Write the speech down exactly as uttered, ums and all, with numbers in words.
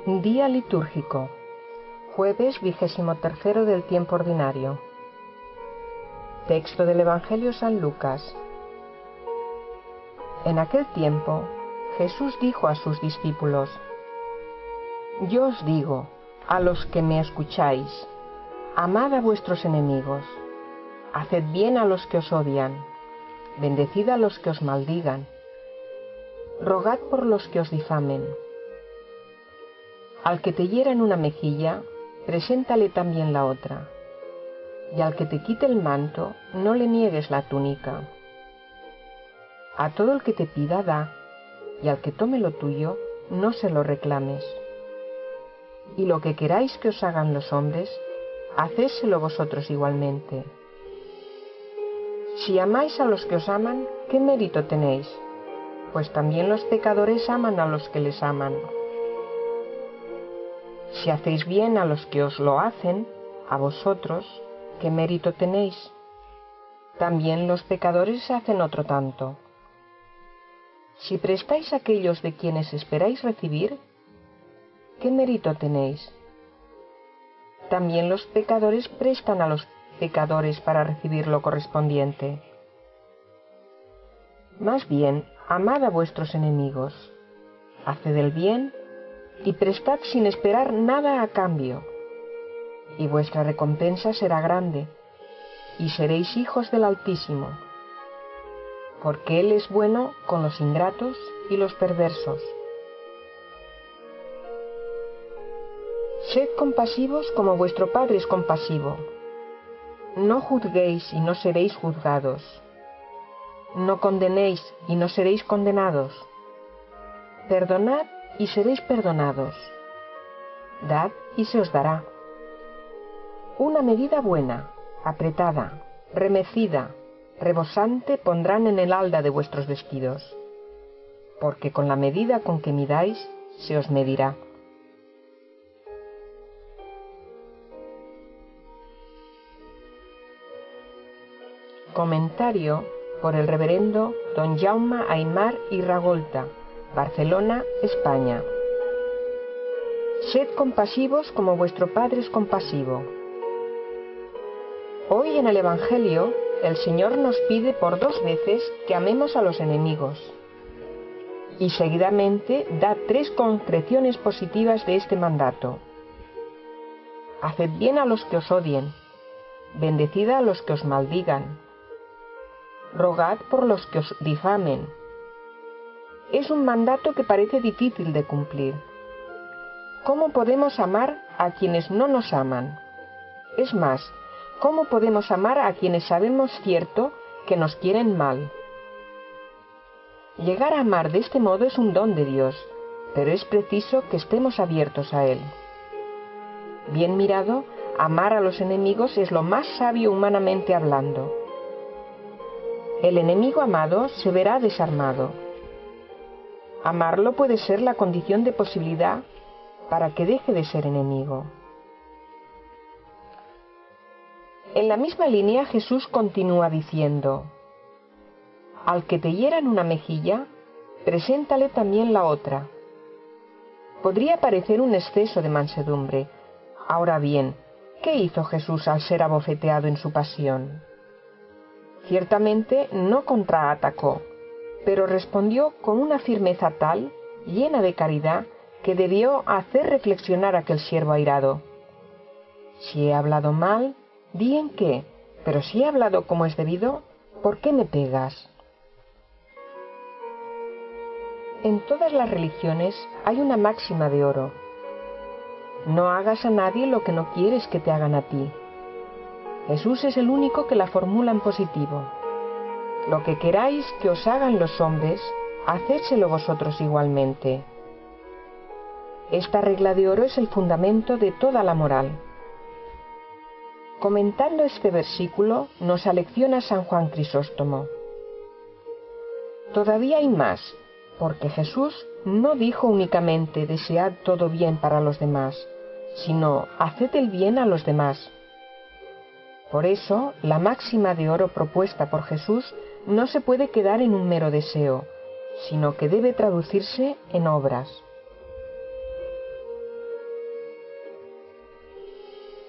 Día litúrgico. Jueves vigésimo tercero del tiempo ordinario. Texto del Evangelio San Lucas. En aquel tiempo, Jesús dijo a sus discípulos: Yo os digo, a los que me escucháis, amad a vuestros enemigos, haced bien a los que os odian, bendecid a los que os maldigan, rogad por los que os difamen. Al que te hiera en una mejilla, preséntale también la otra, y al que te quite el manto, no le niegues la túnica. A todo el que te pida, da, y al que tome lo tuyo, no se lo reclames. Y lo que queráis que os hagan los hombres, hacédselo vosotros igualmente. Si amáis a los que os aman, ¿qué mérito tenéis? Pues también los pecadores aman a los que les aman. Si hacéis bien a los que os lo hacen, a vosotros, ¿qué mérito tenéis? También los pecadores hacen otro tanto. Si prestáis a aquellos de quienes esperáis recibir, ¿qué mérito tenéis? También los pecadores prestan a los pecadores para recibir lo correspondiente. Más bien, amad a vuestros enemigos, haced el bien y prestad sin esperar nada a cambio, y vuestra recompensa será grande, y seréis hijos del Altísimo, porque Él es bueno con los ingratos y los perversos. Sed compasivos como vuestro Padre es compasivo. No juzguéis y no seréis juzgados. No condenéis y no seréis condenados. Perdonad y seréis perdonados. Dad y se os dará. Una medida buena, apretada, remecida, rebosante pondrán en el halda de vuestros vestidos, porque con la medida con que midáis se os medirá. Comentario por el reverendo don Jaume Aymar y Ragolta, Barcelona, España. Sed compasivos como vuestro Padre es compasivo. Hoy en el Evangelio, el Señor nos pide por dos veces que amemos a los enemigos. Y seguidamente da tres concreciones positivas de este mandato. Haced bien a los que os odien, bendecid a los que os maldigan, rogad por los que os difamen. Es un mandato que parece difícil de cumplir. ¿Cómo podemos amar a quienes no nos aman? Es más, ¿cómo podemos amar a quienes sabemos cierto que nos quieren mal? Llegar a amar de este modo es un don de Dios, pero es preciso que estemos abiertos a Él. Bien mirado, amar a los enemigos es lo más sabio humanamente hablando. El enemigo amado se verá desarmado. Amarlo puede ser la condición de posibilidad para que deje de ser enemigo. En la misma línea Jesús continúa diciendo: Al que te hiera en una mejilla, preséntale también la otra. Podría parecer un exceso de mansedumbre. Ahora bien, ¿qué hizo Jesús al ser abofeteado en su pasión? Ciertamente no contraatacó, pero respondió con una firmeza tal, llena de caridad, que debió hacer reflexionar a aquel siervo airado. Si he hablado mal, di en qué, pero si he hablado como es debido, ¿por qué me pegas? En todas las religiones hay una máxima de oro: no hagas a nadie lo que no quieres que te hagan a ti. Jesús es el único que la formula en positivo. Lo que queráis que os hagan los hombres, hacédselo vosotros igualmente. Esta regla de oro es el fundamento de toda la moral. Comentando este versículo, nos alecciona San Juan Crisóstomo. Todavía hay más, porque Jesús no dijo únicamente desead todo bien para los demás, sino haced el bien a los demás. Por eso, la máxima de oro propuesta por Jesús no se puede quedar en un mero deseo, sino que debe traducirse en obras.